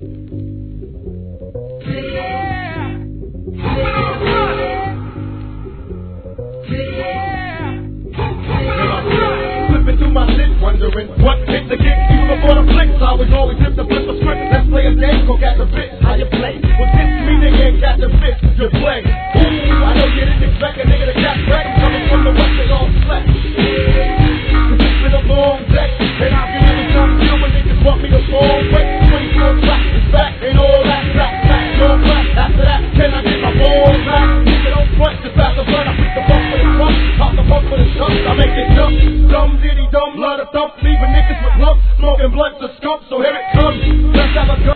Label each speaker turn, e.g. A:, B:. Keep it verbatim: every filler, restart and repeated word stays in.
A: Flipping through my list, wondering what hit the kick. Even before the flicks, I was always